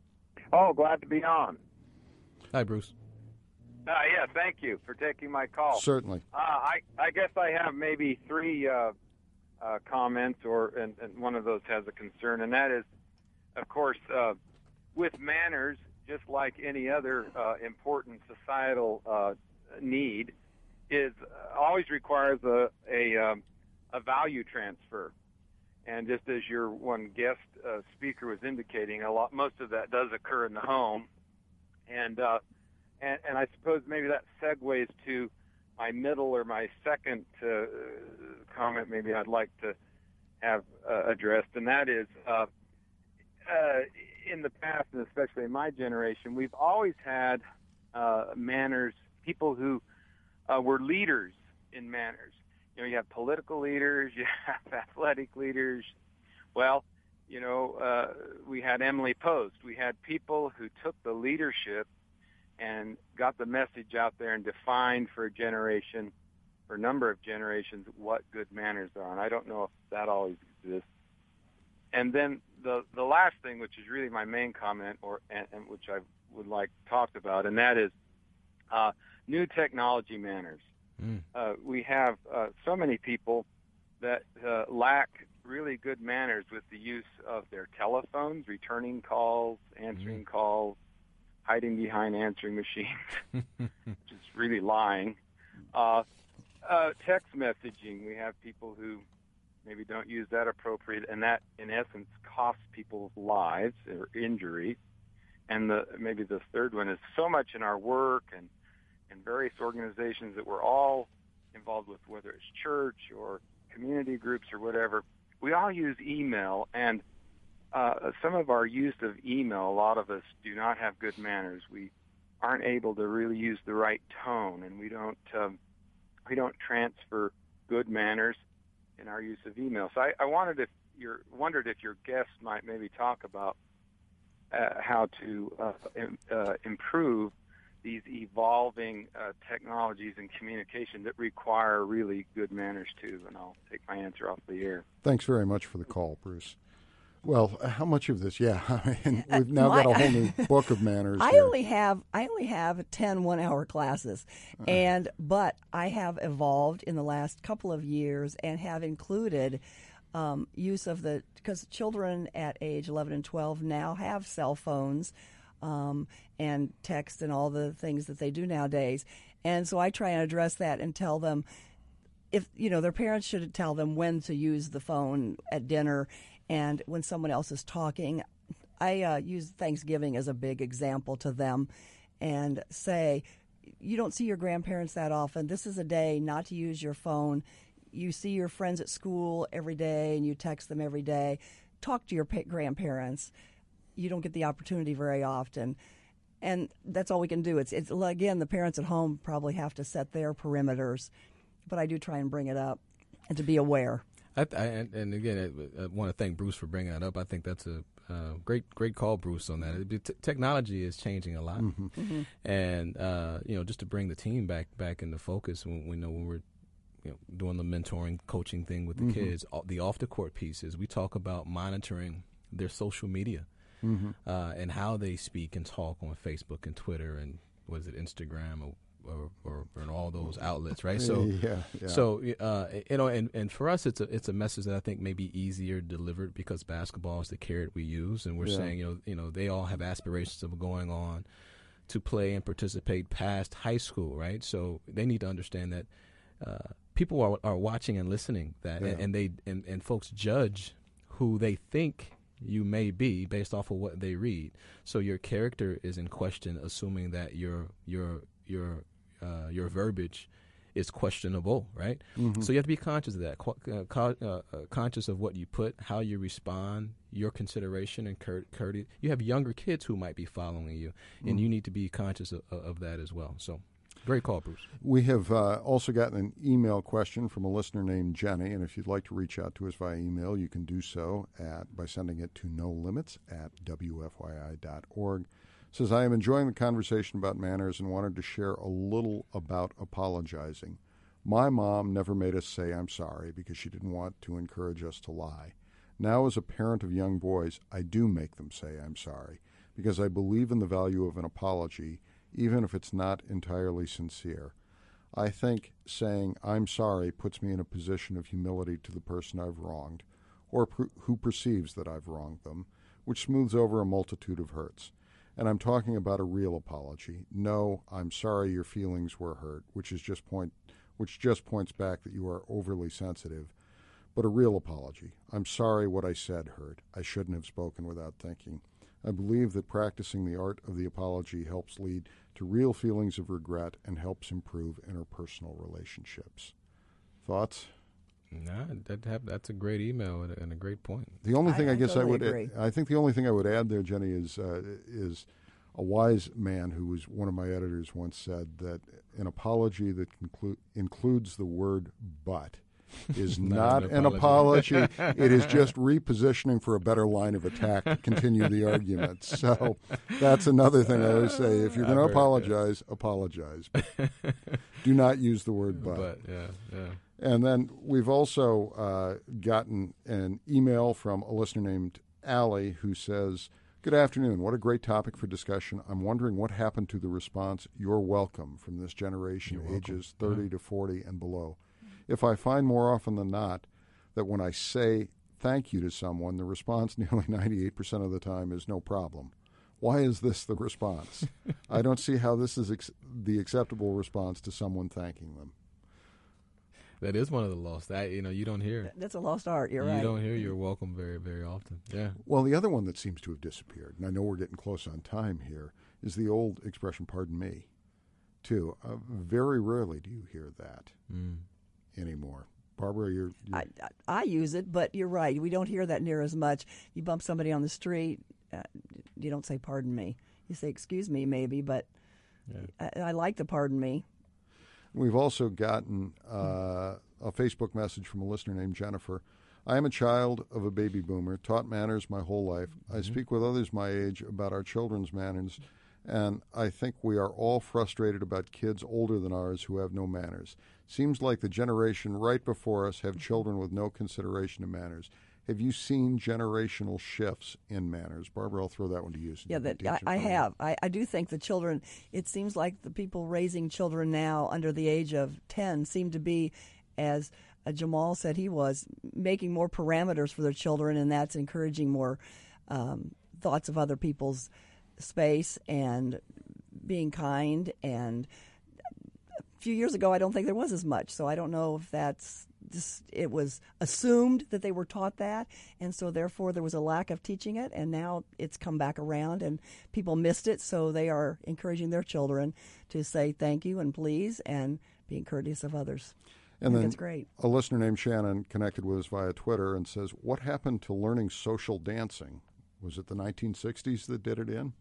Oh, glad to be on. Hi, Bruce. Uh, yeah, thank you for taking my call. Certainly. Uh, I, I guess I have maybe three uh, uh, comments, or and, and one of those has a concern, and that is, of course, uh, with manners, just like any other uh, important societal uh, need, is uh, always requires a a, um, a value transfer. And just as your one guest uh, speaker was indicating, a lot, most of that does occur in the home, and uh, and, and I suppose maybe that segues to my middle or my second uh, comment maybe I'd like to have uh, addressed, and that is, uh, uh, in the past, and especially in my generation, we've always had uh, manners, people who uh, were leaders in manners. You know, you have political leaders, you have athletic leaders. Well, you know, uh, we had Emily Post. We had people who took the leadership and got the message out there and defined for a generation, for a number of generations, what good manners are. And I don't know if that always exists. And then the the last thing, which is really my main comment, or and, and which I would like talked about, and that is uh, new technology manners. Mm. Uh, we have uh, so many people that uh, lack really good manners with the use of their telephones, returning calls, answering mm. calls, hiding behind answering machines, which is really lying. Uh, uh, text messaging, we have people who maybe don't use that appropriate, and that, in essence, costs people's lives or injury. And the maybe the third one is so much in our work and, and various organizations that we're all involved with, whether it's church or community groups or whatever, we all use email, and uh, some of our use of email, a lot of us do not have good manners. We aren't able to really use the right tone, and we don't um, we don't transfer good manners in our use of email. So I, I wanted if you're wondered if your guest might maybe talk about uh, how to uh, im- uh, improve these evolving uh, technologies and communication that require really good manners too. And I'll take my answer off the air. Thanks very much for the call, Bruce. Well, how much of this? Yeah, I mean, we've now uh, my, got a whole new book of manners. I here. only have I only have ten one-hour classes, uh, and but I have evolved in the last couple of years and have included um, use of the because children at age eleven and twelve now have cell phones um, and text and all the things that they do nowadays, and so I try and address that and tell them if you know their parents should tell them when to use the phone at dinner. And when someone else is talking, I uh, use Thanksgiving as a big example to them and say, you don't see your grandparents that often. This is a day not to use your phone. You see your friends at school every day and you text them every day. Talk to your pa- grandparents. You don't get the opportunity very often. And that's all we can do. It's, it's again, the parents at home probably have to set their perimeters. But I do try and bring it up and to be aware. I, I, and again, I, I want to thank Bruce for bringing that up. I think that's a uh, great, great call, Bruce, on that. It, t- technology is changing a lot, mm-hmm. Mm-hmm. and uh, you know, just to bring the team back back into focus. When we know when we're you know, doing the mentoring, coaching thing with the mm-hmm. kids, the off the court pieces, we talk about monitoring their social media mm-hmm. uh, and how they speak and talk on Facebook and Twitter and what is it, Instagram or. Or, or, or in all those outlets, right? So, yeah, yeah. so uh, you know, and, and for us, it's a it's a message that I think may be easier delivered because basketball is the carrot we use, and we're yeah. saying, you know, you know, they all have aspirations of going on to play and participate past high school, right? So they need to understand that uh, people are are watching and listening that, yeah. and, and they and, and folks judge who they think you may be based off of what they read. So your character is in question, assuming that your your your Uh, your verbiage is questionable, right? Mm-hmm. So you have to be conscious of that, Qu- uh, co- uh, uh, conscious of what you put, how you respond, your consideration and cur- courtesy. You have younger kids who might be following you, mm-hmm. and you need to be conscious of, of that as well. So great call, Bruce. We have uh, also gotten an email question from a listener named Jenny, and if you'd like to reach out to us via email, you can do so at by sending it to no limits at w f y i dot org. Says, I am enjoying the conversation about manners and wanted to share a little about apologizing. My mom never made us say I'm sorry because she didn't want to encourage us to lie. Now, as a parent of young boys, I do make them say I'm sorry because I believe in the value of an apology, even if it's not entirely sincere. I think saying I'm sorry puts me in a position of humility to the person I've wronged or per- who perceives that I've wronged them, which smooths over a multitude of hurts. And I'm talking about a real apology. No, I'm sorry your feelings were hurt, which is just point, which just points back that you are overly sensitive. But a real apology. I'm sorry what I said hurt. I shouldn't have spoken without thinking. I believe that practicing the art of the apology helps lead to real feelings of regret and helps improve interpersonal relationships. Thoughts? Nah, that have, that's a great email and a, and a great point. The only thing I, I guess totally I would, agree. I think the only thing I would add there, Jenny, is uh, is a wise man who was one of my editors once said that an apology that conclu- includes the word "but" is not, not an an apology. apology. It is just repositioning for a better line of attack to continue the argument. So that's another thing I always say. If you're going to apologize, apologize. But do not use the word "but." But, yeah, yeah. And then we've also uh, gotten an email from a listener named Allie who says, "Good afternoon. What a great topic for discussion. I'm wondering what happened to the response, 'You're welcome,' from this generation, You're ages welcome. thirty to forty and below. If I find more often than not that when I say thank you to someone, the response nearly ninety-eight percent of the time is no problem. Why is this the response? I don't see how this is ex- the acceptable response to someone thanking them." That is one of the lost. That, you know, you don't hear it. That's a lost art. You're you right. don't hear "you're welcome" very, very often. Yeah. Well, the other one that seems to have disappeared, and I know we're getting close on time here, is the old expression, "pardon me," too. Uh, very rarely do you hear that Mm. anymore. Barbara, you're... you're I, I, I use it, but you're right. We don't hear that near as much. You bump somebody on the street, uh, you don't say "pardon me." You say "excuse me," maybe, but Yeah. I, I like the "pardon me." We've also gotten uh, a Facebook message from a listener named Jennifer. "I am a child of a baby boomer, taught manners my whole life. I speak with others my age about our children's manners, and I think we are all frustrated about kids older than ours who have no manners. Seems like the generation right before us have children with no consideration of manners. Have you seen generational shifts in manners?" Barbara, I'll throw that one to you. Yeah, that I, I have. I, I do think the children, it seems like the people raising children now under the age of ten seem to be, as uh, Jamal said he was, making more parameters for their children, and that's encouraging more um, thoughts of other people's space and being kind. And a few years ago, I don't think there was as much, so I don't know if that's just, it was assumed that they were taught that, and so therefore there was a lack of teaching it, and now it's come back around and people missed it, so they are encouraging their children to say thank you and please and being courteous of others. And I think then it's great. a listener named Shannon connected with us via Twitter and says, "What happened to learning social dancing? Was it the nineteen sixties that did it in?"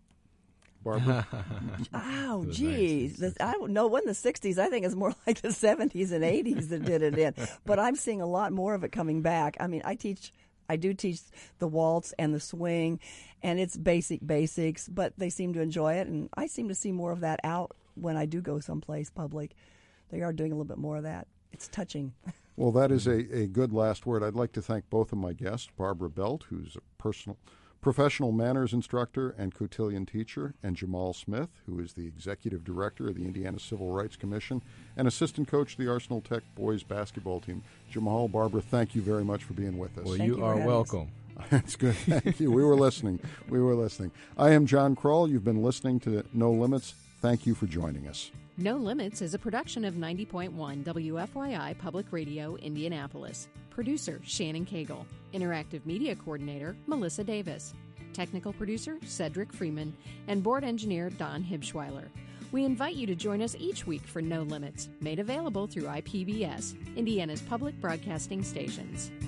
Barbara? Oh, The geez. nineties. The, I don't know. It wasn't the sixties. I think it's more like the seventies and eighties that did it in. But I'm seeing a lot more of it coming back. I mean, I teach, I do teach the waltz and the swing, and it's basic basics, but they seem to enjoy it. And I seem to see more of that out when I do go someplace public. They are doing a little bit more of that. It's touching. Well, that is a, a good last word. I'd like to thank both of my guests, Barbara Belt, who's a personal professional manners instructor and cotillion teacher, and Jamal Smith, who is the executive director of the Indiana Civil Rights Commission and assistant coach of the Arsenal Tech boys basketball team. Jamal, Barbara, thank you very much for being with us. Well, Thank you you for are having welcome. That's good. Thank you. We were listening. We were listening. I am John Kroll. You've been listening to No Limits. Thank you for joining us. No Limits is a production of ninety point one W F Y I Public Radio, Indianapolis. Producer, Shannon Cagle. Interactive Media Coordinator, Melissa Davis. Technical producer, Cedric Freeman. And board engineer, Don Hibschweiler. We invite you to join us each week for No Limits, made available through I P B S, Indiana's public broadcasting stations.